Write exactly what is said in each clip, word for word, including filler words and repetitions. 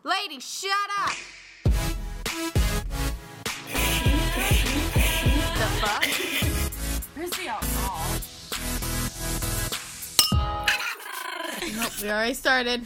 Lady, shut up! The fuck? Where's the alcohol? Nope, we already started.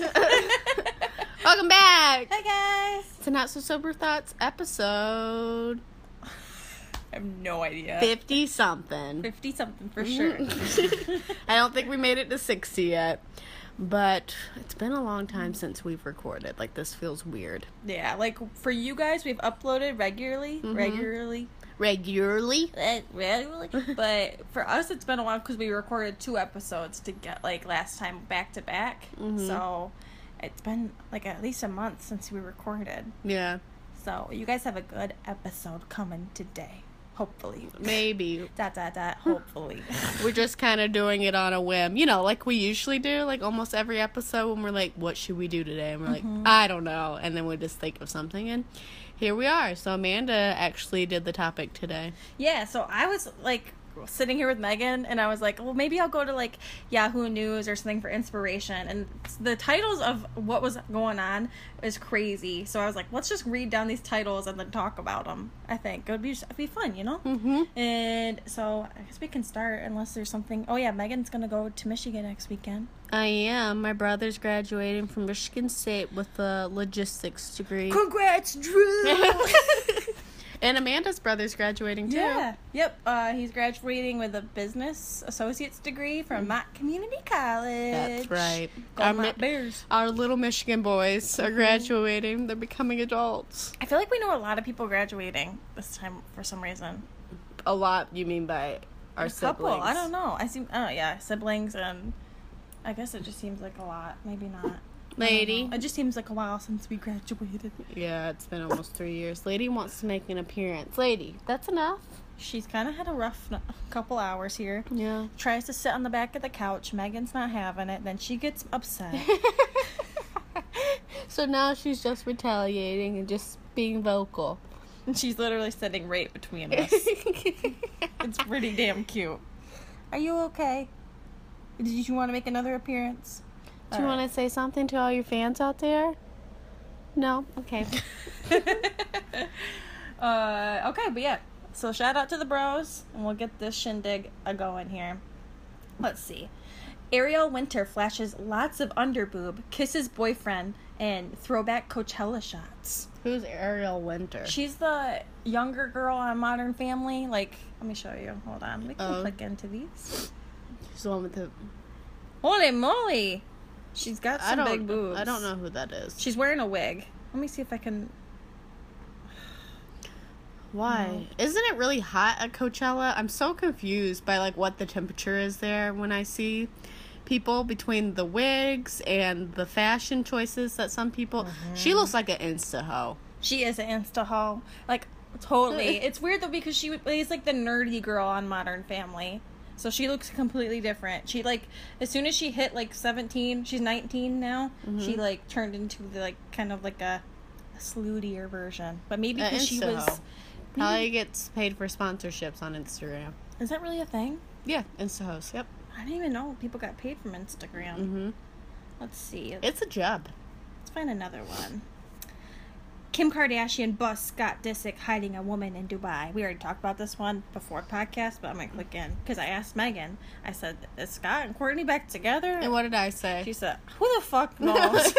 Welcome back! Hi, guys! It's a Not So Sober Thoughts episode. I have no idea. fifty-something. fifty-something for sure. I don't think we made it to sixty yet. But it's been a long time since we've recorded. Like, this feels weird. Yeah, like, for you guys, we've uploaded regularly. Mhm. Regularly. Regularly. Eh, Regularly. But for us, it's been a while because we recorded two episodes to get, like, last time back to back. Mhm. So, it's been, like, at least a month since we recorded. Yeah. So, you guys have a good episode coming today. Hopefully. Maybe. Dot, dot, dot. Hopefully. We're just kind of doing it on a whim. You know, like we usually do, like almost every episode when we're like, what should we do today? And we're like, Mhm. I don't know. And then we just think of something. And here we are. So Amanda actually did the topic today. Yeah, so I was, like, sitting here with Megan, and I was like, well, maybe I'll go to, like, Yahoo News or something for inspiration. And the titles of what was going on is crazy. So I was like, let's just read down these titles and then talk about them. I think it would be, it'd be fun, you know? Mm-hmm. And so I guess we can start unless there's something. Oh, yeah, Megan's going to go to Michigan next weekend. I am. My brother's graduating from Michigan State with a logistics degree. Congrats, Drew! And Amanda's brother's graduating too. Yeah. Yep. Uh, he's graduating with a business associate's degree from Mott Community College. That's right. Go Our, Mott Mi- Bears. our little Michigan boys are graduating. They're becoming adults. I feel like we know a lot of people graduating this time for some reason. A lot, you mean by our a siblings? couple. I don't know. I seem. Oh yeah, siblings, and I guess it just seems like a lot. Maybe not. Lady. It just seems like a while since we graduated. Yeah, it's been almost three years. Lady wants to make an appearance. Lady, that's enough. She's kind of had a rough n- couple hours here. Yeah. Tries to sit on the back of the couch. Megan's not having it. Then she gets upset. So now she's just retaliating and just being vocal. And she's literally sitting right between us. It's pretty damn cute. Are you okay? Did you want to make another appearance? Do you want to say something to all your fans out there? No? Okay. uh, okay, but yeah. So shout out to the bros, and we'll get this shindig a going here. Let's see. Ariel Winter flashes lots of underboob, kisses boyfriend, and throwback Coachella shots. Who's Ariel Winter? She's the younger girl on Modern Family. Like, let me show you. Hold on. We can Oh. click into these. She's the one with the... Holy moly! She's got I some don't, big boobs. I don't know who that is. She's wearing a wig. Let me see if I can... Why? Isn't it really hot at Coachella? I'm so confused by, like, what the temperature is there when I see people between the wigs and the fashion choices that some people... Mm-hmm. She looks like an Insta-ho. She is an Insta-ho. Like, totally. It's weird, though, because she plays, like, the nerdy girl on Modern Family. So she looks completely different. She, like, as soon as she hit, like, seventeen, she's nineteen now, Mm-hmm. she, like, turned into, the, like, kind of like a, a sluttier version. But maybe A because she was... Insta-ho. Probably gets paid for sponsorships on Instagram. Is that really a thing? Yeah, Insta-hos, yep. I didn't even know people got paid from Instagram. Mm-hmm. Let's see. It's a job. Let's find another one. Kim Kardashian busts Scott Disick hiding a woman in Dubai. We already talked about this one before the podcast, but I'm going to click in. Because I asked Megan, I said, is Scott and Courtney back together? And what did I say? She said, who the fuck knows?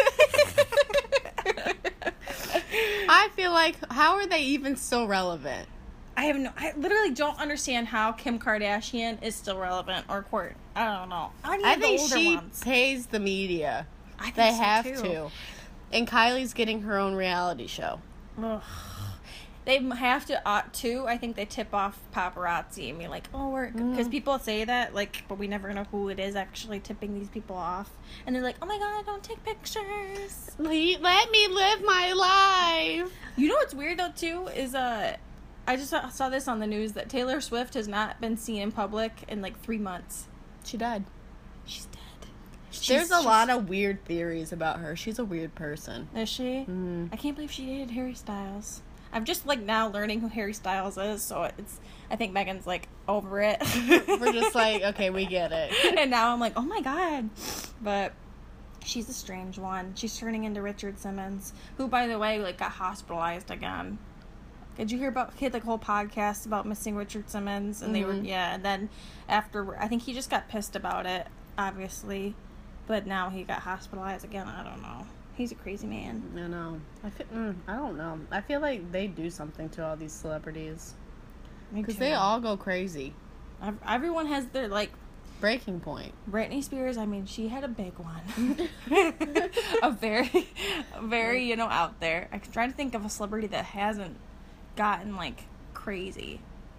I feel like, how are they even still relevant? I have no, I literally don't understand how Kim Kardashian is still relevant or Court. I don't know. I need I the think older she ones. pays the media. I think They so, have too. to. And Kylie's getting her own reality show. Ugh. They have to ought to. I think they tip off paparazzi and be like, "Oh, we're," because people say that, like, but we never know who it is actually tipping these people off, and they're like, "Oh my god, don't take pictures." Le- Let me live my life. You know what's weird though too is uh, I just saw, saw this on the news that Taylor Swift has not been seen in public in like three months. She died. She's dead. There's She's- a she's- lot of weird theories about her. She's a weird person. Is she? Mm. I can't believe she dated Harry Styles. I'm just like now learning who Harry Styles is, so it's. I think Megan's like over it. We're just like, okay, we get it. And now I'm like, oh my god. But She's a strange one. She's turning into Richard Simmons, who, by the way, like got hospitalized again. Did you hear about? He had like a whole podcast about missing Richard Simmons, and mm-hmm. they were yeah. And then after, I think he just got pissed about it, obviously, but now he got hospitalized again. I don't know. He's a crazy man. I know. I feel. Mm, I don't know. I feel like they do something to all these celebrities because they all go crazy. Everyone has their like. Breaking point. Britney Spears, I mean, she had a big one. a very, very, you know, out there. I'm trying to think of a celebrity that hasn't gotten, like, crazy.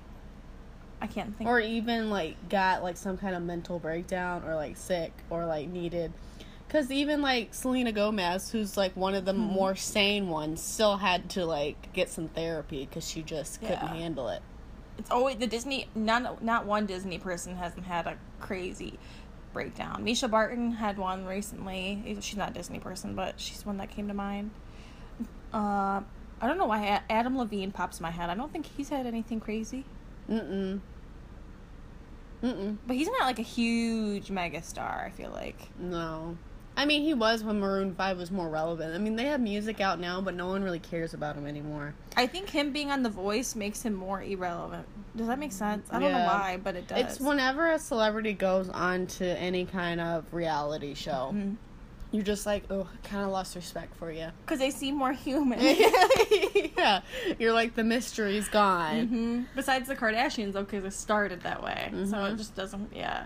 I can't think. Or even, like, got, like, some kind of mental breakdown or, like, sick or, like, needed. Because even, like, Selena Gomez, who's, like, one of the mm-hmm. more sane ones, still had to, like, get some therapy because she just couldn't yeah. handle it. It's always the Disney. Not not one Disney person hasn't had a crazy breakdown. Misha Barton had one recently. She's not a Disney person, but she's one that came to mind. Uh, I don't know why Adam Levine pops in my head. I don't think he's had anything crazy. Mm-mm. Mm-mm. But he's not like a huge megastar, I feel like. No. I mean, he was when Maroon five was more relevant. I mean, they have music out now, but no one really cares about him anymore. I think him being on The Voice makes him more irrelevant. Does that make sense? I don't yeah. know why, but it does. It's whenever a celebrity goes on to any kind of reality show, mm-hmm. you're just like, oh, I kind of lost respect for you. Because they seem more human. Yeah. You're like, the mystery's gone. Mm-hmm. Besides the Kardashians, though, because it started that way. Mm-hmm. So it just doesn't, yeah.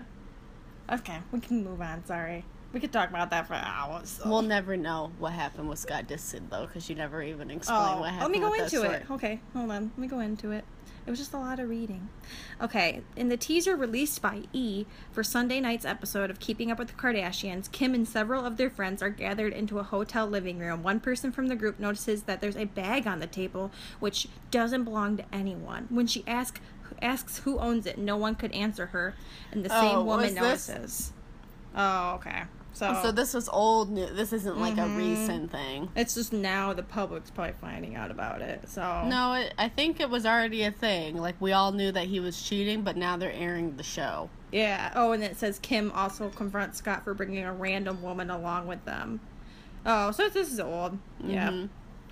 Okay, we can move on, sorry. We could talk about that for hours. So. We'll never know what happened with Scott Disick, though, because you never even explain oh, what happened. Let me go with into that it. story. Okay, hold on. Let me go into it. It was just a lot of reading. Okay, in the teaser released by E! for Sunday night's episode of Keeping Up with the Kardashians, Kim and several of their friends are gathered into a hotel living room. One person from the group notices that there's a bag on the table, which doesn't belong to anyone. When she asks asks who owns it, no one could answer her, and the same oh, woman notices. This? Oh, okay. So, so this was old news. This isn't like mm-hmm. a recent thing. It's just now the public's probably finding out about it. So no, it, I think it was already a thing. Like, we all knew that he was cheating, but now they're airing the show. Yeah. Oh, and it says Kim also confronts Scott for bringing a random woman along with them. Oh, so this is old. Mm-hmm. Yeah.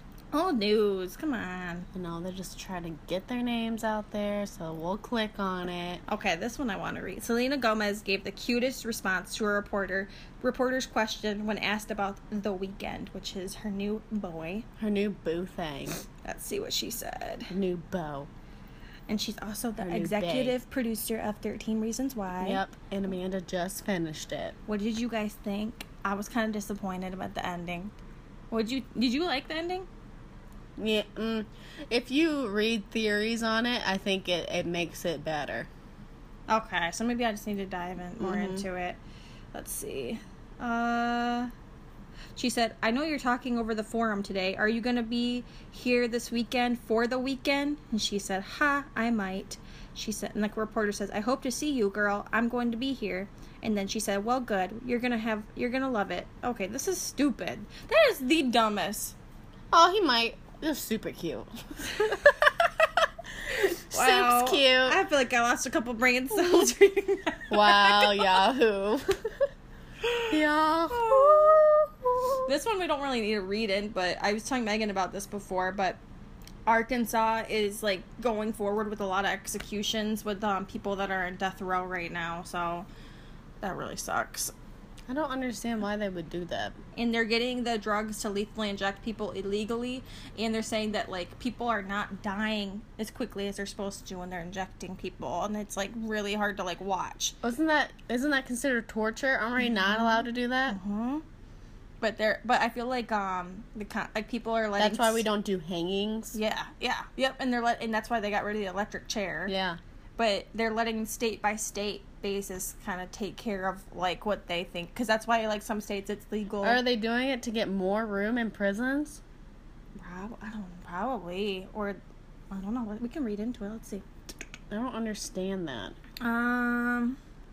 Old news. Come on. No, they're just trying to get their names out there, so we'll click on it. Okay, this one I want to read. Selena Gomez gave the cutest response to a reporter reporter's question when asked about The Weeknd, which is her new boy. Her new boo thing. Let's see what she said. Her new beau. And she's also the executive producer of thirteen Reasons Why. Yep, and Amanda just finished it. What did you guys think? I was kind of disappointed about the ending. What you did you like the ending? Yeah, mm, if you read theories on it, I think it, it makes it better. Okay, so maybe I just need to dive in more mm-hmm. into it. Let's see. Uh, she said, I know you're talking over the forum today. Are you going to be here this weekend for the weekend? And she said, ha, I might. She said, and the reporter says, I hope to see you, girl. I'm going to be here. And then she said, well, good. You're going to have, you're going to love it. Okay, this is stupid. That is the dumbest. Oh, he might. They're super cute. Wow. Soup's cute. I feel like I lost a couple brain cells reading that. Wow, Yahoo. Yahoo. This one we don't really need to read in, but I was telling Megan about this before, but Arkansas is, like, going forward with a lot of executions with um, people that are in death row right now, so that really sucks. I don't understand why they would do that. And they're getting the drugs to lethally inject people illegally, and they're saying that, like, people are not dying as quickly as they're supposed to when they're injecting people, and it's, like, really hard to, like, watch. Wasn't that, isn't that considered torture? Aren't we mm-hmm. not allowed to do that? Mm-hmm. But they're, but I feel like, um, the like, people are letting... That's why we don't do hangings? Yeah, yeah, yep, and they're let, and that's why they got rid of the electric chair. Yeah. But they're letting state by state basis kind of take care of, like, what they think, because that's why, like, some states it's legal. Are they doing it to get more room in prisons? Prob- I don't probably, or I don't know. We can read into it. Let's see. I don't understand that. Um.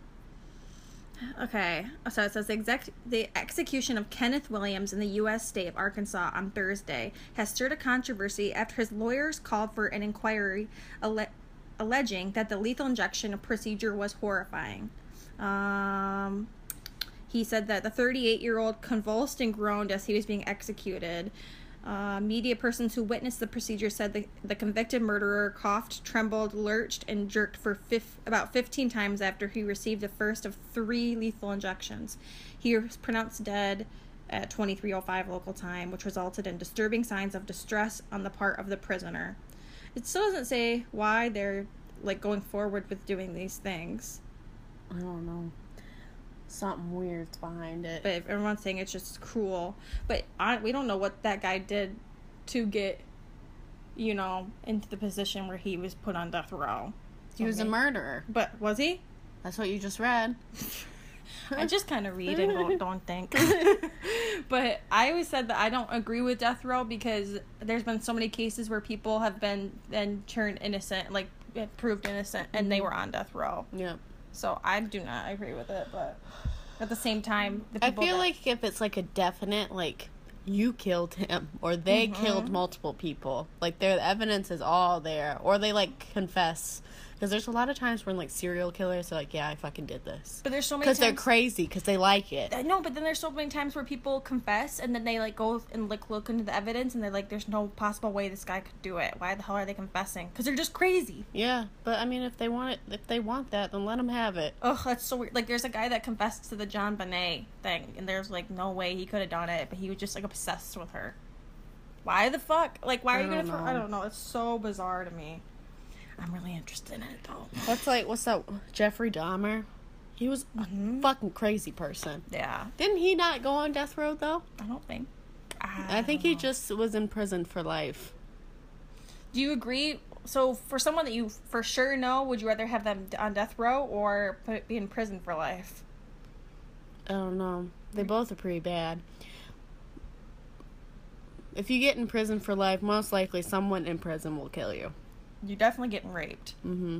Okay, so it says the, exec- the execution of Kenneth Williams in the U S state of Arkansas on Thursday has stirred a controversy after his lawyers called for an inquiry alle- alleging that the lethal injection procedure was horrifying. Um, he said that the thirty-eight-year-old convulsed and groaned as he was being executed. Uh, media persons who witnessed the procedure said the, the convicted murderer coughed, trembled, lurched, and jerked for fif- about fifteen times after he received the first of three lethal injections. He was pronounced dead at twenty-three oh five local time, which resulted in disturbing signs of distress on the part of the prisoner. It still doesn't say why they're like going forward with doing these things. I don't know. Something weird's behind it. But everyone's saying it's just cruel. But I, we don't know what that guy did to get, you know, into the position where he was put on death row. He was a murderer. But was he? That's what you just read. I just kind of read and don't, don't think. But I always said that I don't agree with death row because there's been so many cases where people have been then turned innocent, like proved innocent, and they were on death row. Yeah. So I do not agree with it, but at the same time, the I people feel that... like if it's like a definite, like, you killed him, or they Mm-hmm. killed multiple people, like, their evidence is all there, or they, like, confess. Because there's a lot of times when, like, serial killers are like, yeah, I fucking did this. But there's so many Because times... they're crazy, because they like it. I know, but then there's so many times where people confess, and then they, like, go and, like, look into the evidence, and they're like, there's no possible way this guy could do it. Why the hell are they confessing? Because they're just crazy. Yeah, but, I mean, if they want it, if they want that, then let them have it. Ugh, that's so weird. Like, there's a guy that confessed to the John Bonet thing, and there's, like, no way he could have done it, but he was just, like, obsessed with her. Why the fuck? Like, why are I you gonna don't throw... know. I don't know. It's so bizarre to me. I'm really interested in it, though. That's like, what's that, Jeffrey Dahmer? He was Mhm. a fucking crazy person. Yeah. Didn't he not go on death row, though? I don't think. I think he just was in prison for life. Do you agree? So, for someone that you for sure know, would you rather have them on death row or put, be in prison for life? I don't know. They both are pretty bad. If you get in prison for life, most likely someone in prison will kill you. You're definitely getting raped. Mm-hmm.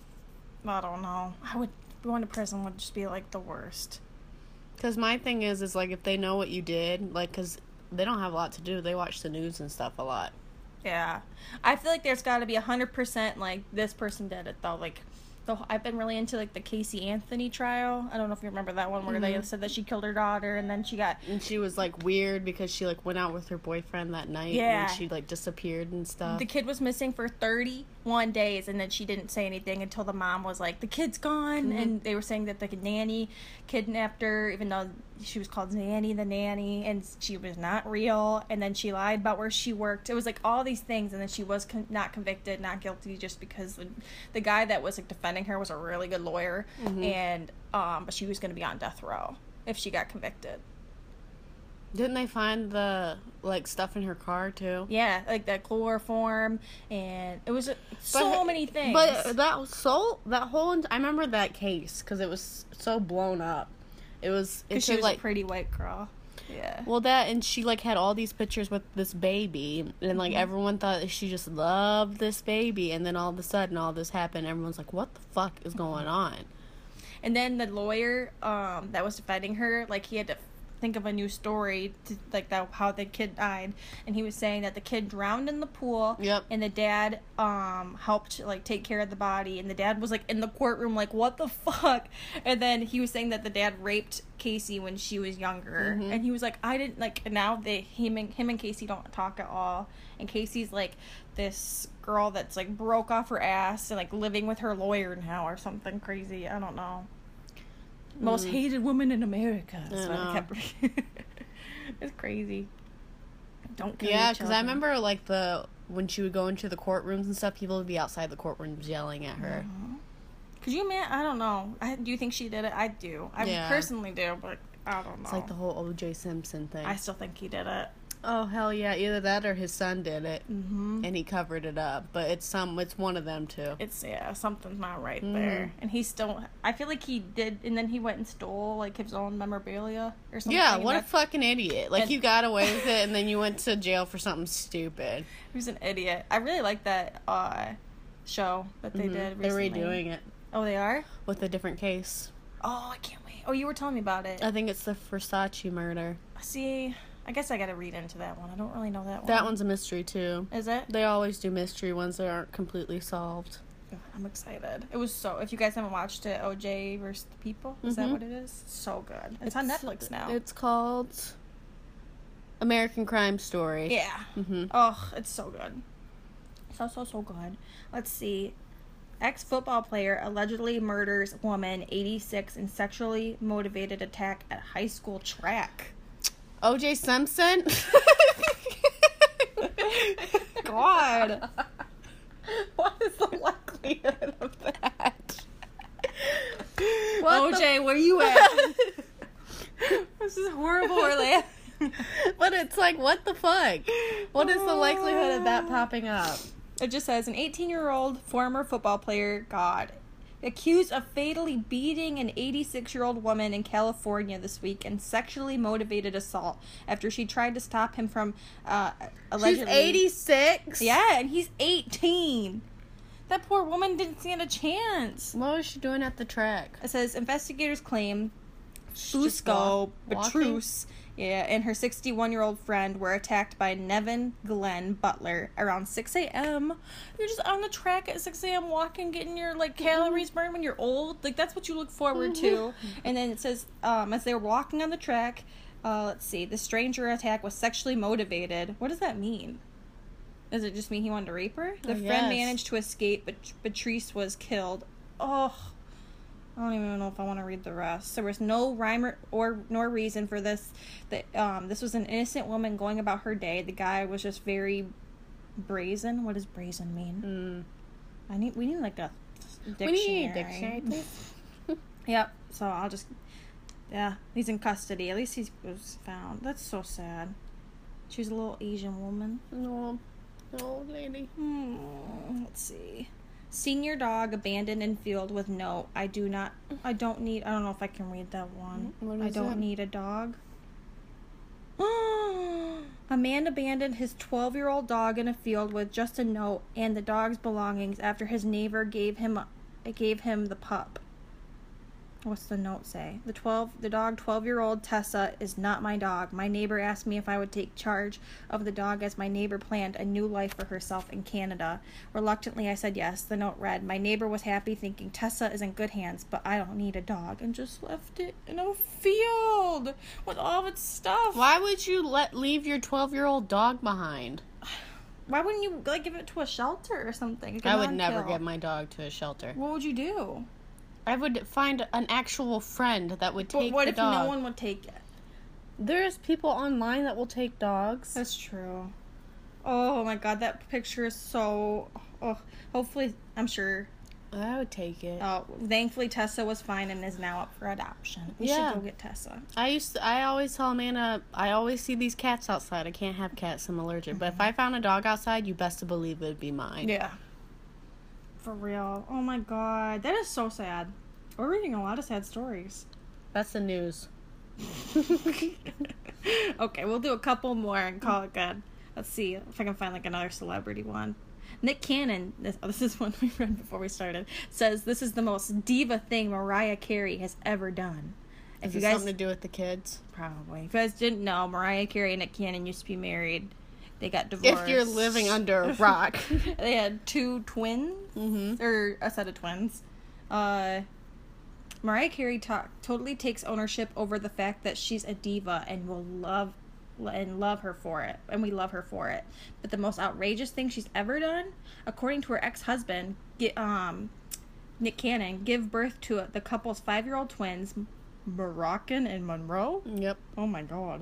I don't know. I would going to prison would just be like the worst. Because my thing is, is like if they know what you did, like, because they don't have a lot to do. They watch the news and stuff a lot. Yeah, I feel like there's got to be a hundred percent like this person did it though. Like, the I've been really into like the Casey Anthony trial. I don't know if you remember that one where Mm-hmm. they said that she killed her daughter and then she got And she was like weird because she like went out with her boyfriend that night. Yeah. And she like disappeared and stuff. the kid was missing for thirty-one days, and then she didn't say anything until the mom was like, the kid's gone. Mhm. And they were saying that the nanny kidnapped her, even though she was called Nanny the nanny, and she was not real. And then she lied about where she worked. It was like all these things, and then she was con- not convicted, not guilty, just because the, the guy that was like defending her was a really good lawyer. Mhm. And um but she was going to be on death row if she got convicted. Didn't they find the like stuff in her car too? Yeah, like that chloroform, and it was uh, so But- many things. But that was so that whole ent- I remember that case because it was so blown up. It was it Because she took, was like a pretty white girl. Yeah. well that and she like had all these pictures with this baby and like Mm-hmm. everyone thought that she just loved this baby and then all of a sudden all this happened. Everyone's like, what the fuck is going on? And then the lawyer um, that was defending her, like, he had to think of a new story to, like, that how the kid died. And he was saying that the kid drowned in the pool. Yep. And the dad um, helped, like, take care of the body. And the dad was, like, in the courtroom, like, what the fuck? And then he was saying that the dad raped Casey when she was younger. Mhm. And he was like, I didn't, like, and now they, him and, him and Casey don't talk at all. And Casey's, like, this girl that's, like, broke off her ass and, like, living with her lawyer now or something crazy. I don't know. Most Mm. hated woman in America. That's I what I know. kept It's crazy. Don't kill Yeah, your because I children. remember like the when she would go into the courtrooms and stuff, people would be outside the courtrooms yelling at her. Could you man? I don't know. I, do you think she did it? I do. I Yeah. personally do, but I don't know. It's like the whole O J Simpson thing. I still think he did it. Oh hell yeah! Either that or his son did it, Mm-hmm. and he covered it up. But it's some, it's one of them too. It's yeah, something's not right Mm. there. And he still. I feel like he did, and then he went and stole like his own memorabilia or something. Yeah, and what a that's- fucking idiot! Like and- you got away with it, and then you went to jail for something stupid. He was an idiot. I really like that uh, show that they Mhm. did. They're Recently. redoing it Oh, they are. with a different case. Oh, I can't wait. Oh, you were telling me about it. I think it's the Versace murder. See, I guess I gotta read into that one. I don't really know that one. That one's a mystery too. Is it? They always do mystery ones that aren't completely solved. I'm excited. It was so. If you guys haven't watched it, O J versus the People, is Mm-hmm. that what it is? So good. It's, it's on Netflix now. It's called American Crime Story. Yeah. Mm-hmm. Oh, it's so good. So so so good. Let's see. Ex-football player allegedly murders woman eighty-six in sexually motivated attack at high school track. O J Simpson. God. What is the likelihood of that? What O J, the- where you at? This is horrible, Orlando. But it's like, what the fuck? What is the likelihood of that popping up? It just says an eighteen-year-old former football player, God, accused of fatally beating an eighty-six-year-old woman in California this week in sexually motivated assault after she tried to stop him from uh, allegedly. She's eighty-six? Yeah, and he's eighteen. That poor woman didn't stand a chance. What was she doing at the track? It says investigators claim She's just Fusco walk- walking? Betrus, yeah, and her sixty-one-year-old friend were attacked by Nevin Glenn Butler around six a.m. You're just on the track at six a.m. walking, getting your, like, calories burned when you're old. Like, that's what you look forward to. And then it says, um, as they were walking on the track, uh, let's see, the stranger attack was sexually motivated. What does that mean? Does it just mean he wanted to rape her? The I friend guess. managed to escape, but Beatrice was killed. Oh, I don't even know if I want to read the rest. There was no rhyme or, or nor reason for this. That um, this was an innocent woman going about her day. The guy was just very brazen. What does brazen mean? Mm. I need. We need like a dictionary. We need a dictionary, please. Yep. So I'll just. Yeah, he's in custody. At least he was found. That's so sad. She was a little Asian woman. No. No, lady. Hmm, let's see. Senior dog abandoned in field with note. I do not. I don't need. I don't know if I can read that one. What I is don't that? need a dog. A man abandoned his twelve-year-old dog in a field with just a note and the dog's belongings after his neighbor gave him gave him the pup. What's the note say? The twelve the dog twelve-year-old Tessa is not my dog. My neighbor asked me if I would take charge of the dog as my neighbor planned a new life for herself in Canada. Reluctantly, I said yes. The note read, my neighbor was happy thinking Tessa is in good hands, but I don't need a dog, and just left it in a field with all of its stuff. Why would you let leave your twelve-year-old dog behind? Why wouldn't you like give it to a shelter or something? Like a I would never non-kill? give my dog to a shelter. What would you do? I would find an actual friend that would But take what the if dog. no one would take it? There's people online that will take dogs. That's true. Oh my god, that picture is so. Oh, hopefully, I'm sure. I would take it. Oh, thankfully Tessa was fine and is now up for adoption. We Yeah. should go get Tessa. I used to, I always tell Amanda, I always see these cats outside. I can't have cats, I'm allergic. But if I found a dog outside, you best to believe it would be mine. Yeah. For real. Oh my god, that is so sad. We're reading a lot of sad stories. That's the news. Okay, we'll do a couple more and call it good. Let's see if I can find like another celebrity one. Nick Cannon, this, oh, this is one we read before we started, says this is the most diva thing Mariah Carey has ever done. If Is you it guys something to do with the kids? probably, if you guys didn't know, Mariah Carey and Nick Cannon used to be married. They got divorced. If you're living under a rock. They had two twins, Mm-hmm. or a set of twins. Uh, Mariah Carey ta- totally takes ownership over the fact that she's a diva and will love and love her for it, and we love her for it. But the most outrageous thing she's ever done, according to her ex-husband, get, um, Nick Cannon, give birth to the couple's five-year-old twins, Moroccan and Monroe. Yep. Oh my god.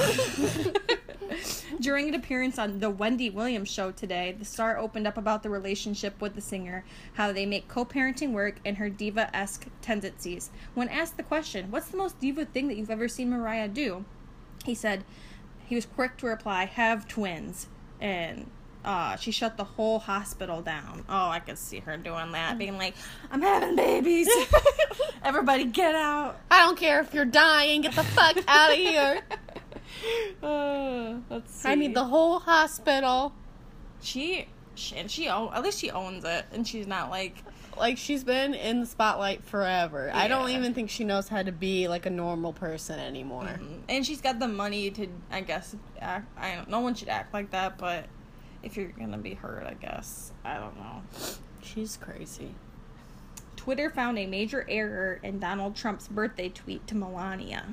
During an appearance on the Wendy Williams show today, the star opened up about the relationship with the singer, how they make co-parenting work, and her diva-esque tendencies. When asked the question, what's the most diva thing that you've ever seen Mariah do? He said, he was quick to reply, have twins. And uh, she shut the whole hospital down. Oh, I could see her doing that, being like, I'm having babies. Everybody get out. I don't care if you're dying, get the fuck out of here. Uh, let's see. I need the whole hospital. She, she and she own, at least she owns it, and she's not like, Like, she's been in the spotlight forever. I don't Yeah. even think she knows how to be, like, a normal person anymore. and she's got the money to, I guess, act. I don't. No one should act like that, but if you're gonna be hurt, I guess, I don't know. She's crazy. Twitter found a major error in Donald Trump's birthday tweet to Melania.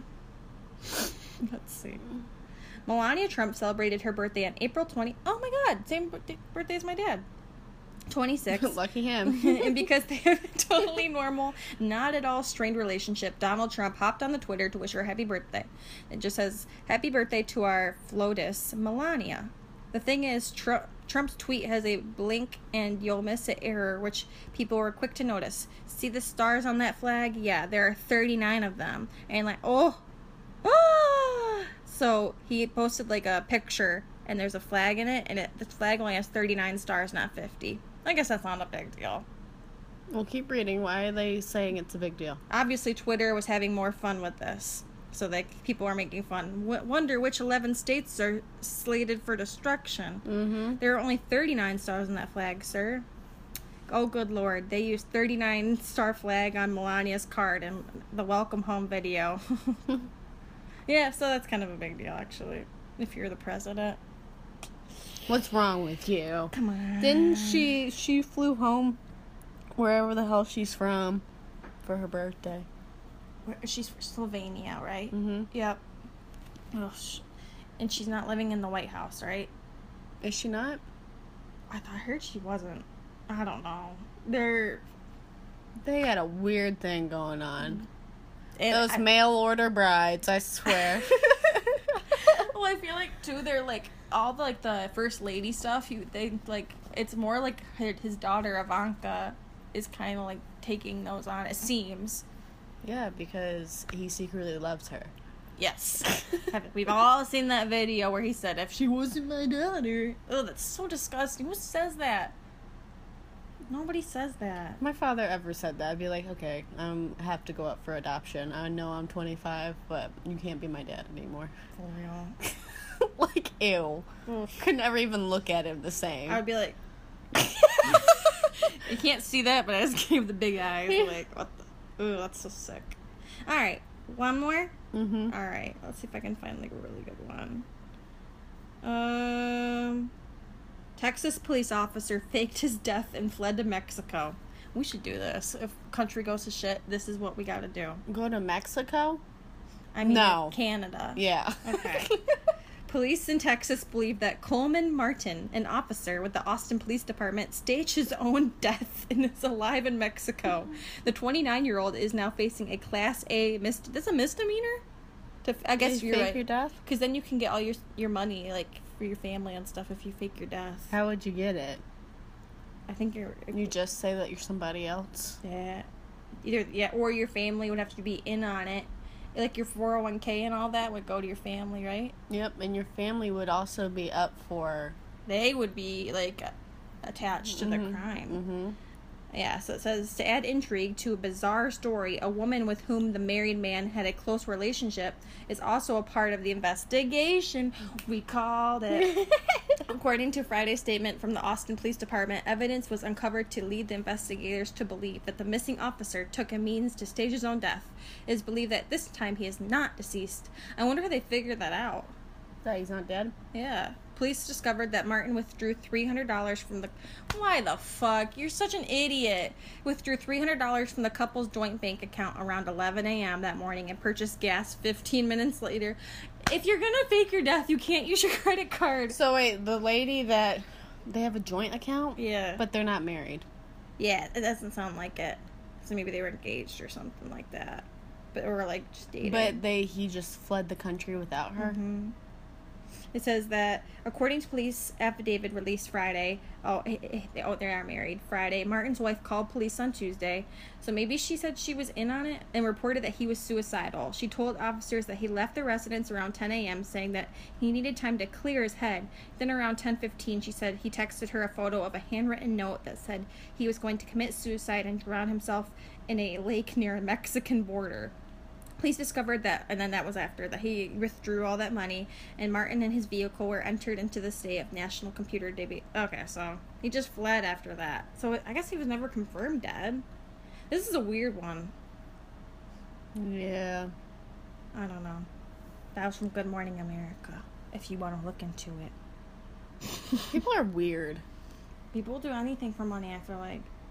Let's see. Melania Trump celebrated her birthday on April twentieth. Oh my god, same birthday, birthday as my dad. twenty-six. Lucky him. And because they have a totally normal, not at all strained relationship, Donald Trump hopped on the Twitter to wish her a happy birthday. It just says, happy birthday to our FLOTUS, Melania. The thing is, Tr- Trump's tweet has a blink and you'll miss it error, which people were quick to notice. See the stars on that flag? Yeah, there are thirty-nine of them. And like, oh, ah! So he posted like a picture, and there's a flag in it, and it, the flag only has thirty-nine stars, not fifty. I guess that's not a big deal. Well, keep reading. Why are they saying it's a big deal? Obviously, Twitter was having more fun with this. So that people are making fun. W- wonder which eleven states are slated for destruction. Mm-hmm. There are only thirty-nine stars on that flag, sir. Oh, good lord. They used thirty-nine star flag on Melania's card in the welcome home video. Yeah, so that's kind of a big deal, actually, if you're the president. What's wrong with you? Come on. Didn't she, she flew home wherever the hell she's from for her birthday. She's from Slovenia, right? Mm-hmm. Yep. Ugh. And she's not living in the White House, right? Is she not? I thought I heard she wasn't. I don't know. They're They had a weird thing going on. and Those I, mail order brides, I swear. Well, I feel like too. They're like all the, like the first lady stuff. You they like it's more like his daughter Ivanka is kind of like taking those on. It seems. Yeah, because he secretly loves her. Yes. We've all seen that video where he said, if she wasn't my daughter. Oh, that's so disgusting. Who says that? Nobody says that. If my father ever said that, I'd be like, okay, I um, have to go up for adoption. I know I'm twenty-five, but you can't be my dad anymore. For real. Like, ew. Oof. Could never even look at him the same. I would be like, you can't see that, but I just gave the big eyes. Like, what the? Ooh, that's so sick. Alright, one more? Mm-hmm. Alright, let's see if I can find like a really good one. Um, Texas police officer faked his death and fled to Mexico. We should do this. If country goes to shit, this is what we gotta do. Go to Mexico? I mean, No. Canada. Yeah. Okay. Police in Texas believe that Coleman Martin, an officer with the Austin Police Department, staged his own death and is alive in Mexico. The twenty-nine-year-old is now facing a Class A mist. That's a misdemeanor. To I guess you you're fake right. your death? Because then you can get all your your money, like for your family and stuff, if you fake your death. How would you get it? I think you're. You just say that you're somebody else? Yeah. Either yeah, or your family would have to be in on it. Like your four oh one k and all that would go to your family, right? Yep, and your family would also be up for... They would be, like, attached to mm-hmm. the crime. Mm-hmm. Yeah, so it says, to add intrigue to a bizarre story, a woman with whom the married man had a close relationship is also a part of the investigation. We called it. According to Friday's statement from the Austin Police Department, evidence was uncovered to lead the investigators to believe that the missing officer took a means to stage his own death. It is believed that this time he is not deceased. I wonder how they figured that out. That he's not dead? Yeah. Police discovered that Martin withdrew three hundred dollars from the... Why the fuck? You're such an idiot. Withdrew three hundred dollars from the couple's joint bank account around eleven a.m. that morning and purchased gas fifteen minutes later. If you're gonna fake your death, you can't use your credit card. So wait, the lady that... They have a joint account? Yeah. But they're not married. Yeah, it doesn't sound like it. So maybe they were engaged or something like that. But or like just dating. But they he just fled the country without her? Mm-hmm. It says that, according to police affidavit released Friday, oh, oh, they are married, Friday, Martin's wife called police on Tuesday, so maybe she said she was in on it, and reported that he was suicidal. She told officers that he left the residence around ten a.m., saying that he needed time to clear his head. Then around ten fifteen, she said he texted her a photo of a handwritten note that said he was going to commit suicide and drown himself in a lake near a Mexican border. Police discovered that, and then that was after, that he withdrew all that money, and Martin and his vehicle were entered into the state of national computer debate. Okay, so he just fled after that. So I guess he was never confirmed dead. This is a weird one. Yeah. I don't know. That was from Good Morning America, if you want to look into it. People are weird. People will do anything for money, I feel like.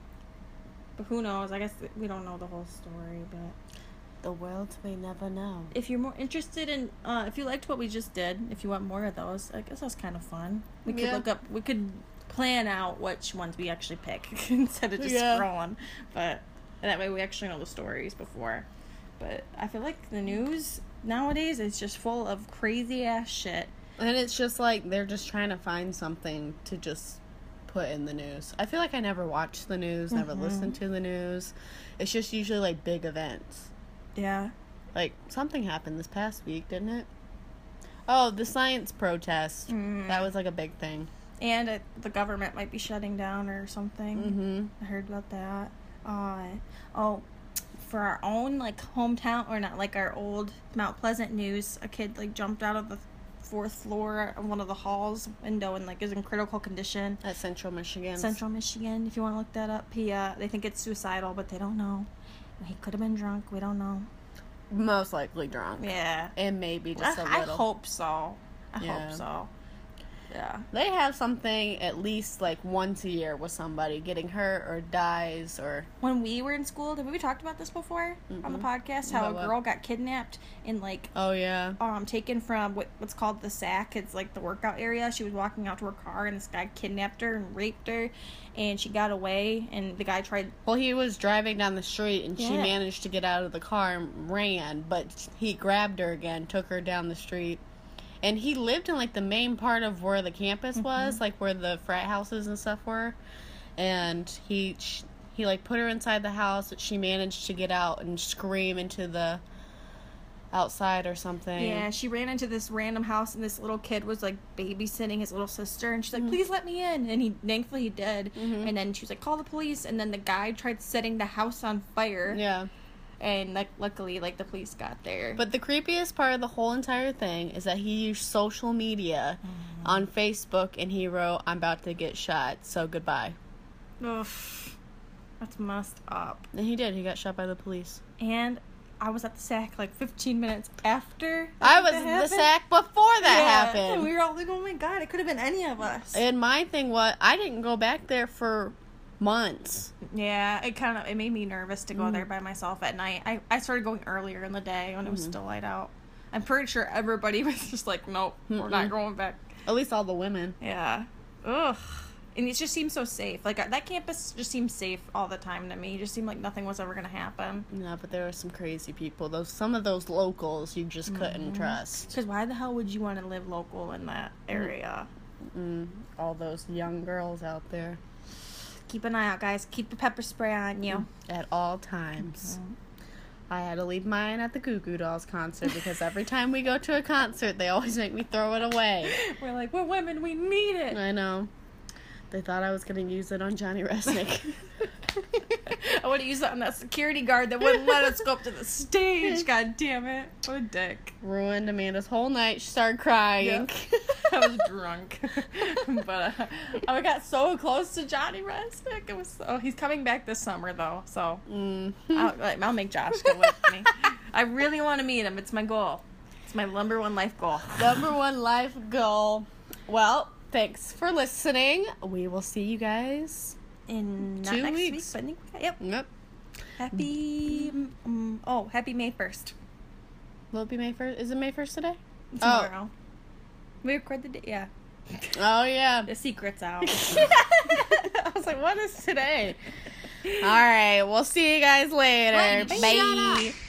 But who knows? I guess we don't know the whole story, but The world may never know. if you're more interested in, uh, if you liked what we just did, if you want more of those, I guess that's kind of fun. We could Yeah. look up, we could plan out which ones we actually pick instead of just Yeah. scrolling. But that way we actually know the stories before. But I feel like the news nowadays is just full of crazy ass shit. And it's just like they're just trying to find something to just put in the news. I feel like I never watch the news, never Mhm. listen to the news. It's just usually like big events. Yeah. Like something happened this past week, didn't it? Oh, the science protest. Mm. That was like a big thing. And it, the government might be shutting down or something. Mm-hmm. I heard about that. Uh, oh, for our own like hometown, or not like our old Mount Pleasant news, a kid like jumped out of the fourth floor of one of the halls window and like is in critical condition. At Central Michigan. Central Michigan, if you want to look that up. He uh, they think it's suicidal, but they don't know. He could have been drunk. We don't know. Most likely drunk. Yeah. And maybe just a I, little. I hope so. I Yeah. hope so. Yeah. They have something at least like once a year with somebody getting hurt or dies or... When we were in school, did we talked about this before on the podcast? How About a what? girl got kidnapped and like Oh, yeah. um taken from what, what's called the S A C. It's like the workout area. She was walking out to her car and this guy kidnapped her and raped her, and she got away. And the guy tried. Well, he was driving down the street and she Yeah. managed to get out of the car and ran, but he grabbed her again, took her down the street. And he lived in like the main part of where the campus was, like where the frat houses and stuff were. And he sh- he like put her inside the house, but she managed to get out and scream into the outside or something. Yeah, she ran into this random house and this little kid was like babysitting his little sister, and she's like, "Please let me in." And he thankfully he did. Mhm. And then she was like, "Call the police." And then the guy tried setting the house on fire. Yeah. And like luckily like the police got there. But the creepiest part of the whole entire thing is that he used social media on Facebook and he wrote, "I'm about to get shot, so goodbye." Ugh, that's messed up. And he did. He got shot by the police. And I was at the S A C like fifteen minutes after. I was that in the happened. sack before that Yeah, happened. And we were all like, "Oh my god, it could have been any of us." And my thing was, I didn't go back there for months. Yeah, it kind of it made me nervous to go Mm. there by myself at night. I, I started going earlier in the day when it was Mhm. still light out. I'm pretty sure everybody was just like, "Nope, we're not Mm-mm. going back." At least all the women. Yeah. Ugh. And it just seems so safe. Like that campus just seems safe all the time to me. It just seemed like nothing was ever gonna happen. No, but there were some crazy people. Those some of those locals you just couldn't Mhm. trust. Because why the hell would you want to live local in that area? Mm, all those young girls out there Keep an eye out, guys. Keep the pepper spray on you. at all times. Mhm. I had to leave mine at the Goo Goo Dolls concert because every time we go to a concert, they always make me throw it away. We're like, we're women. We need it. I know. They thought I was going to use it on Johnny Resnick. I would have used that on that security guard that wouldn't let us go up to the stage. God damn it. What a dick. Ruined Amanda's whole night. She started crying. I was drunk. but uh, I got so close to Johnny Resnick. It was so, he's coming back this summer, though. So Mm. I'll, like, I'll make Josh go with me. I really want to meet him. It's my goal. It's my number one life goal. Number one life goal. Well, thanks for listening. We will see you guys. In not Two next weeks. week, but I think, yep. Yep. Happy, um, oh, happy May first. Will it be May first? Is it May first today? Tomorrow. We record the day, yeah. Oh, yeah. The secret's out. I was like, what is today? All right. We'll see you guys later. Bye. Bye. Shut up.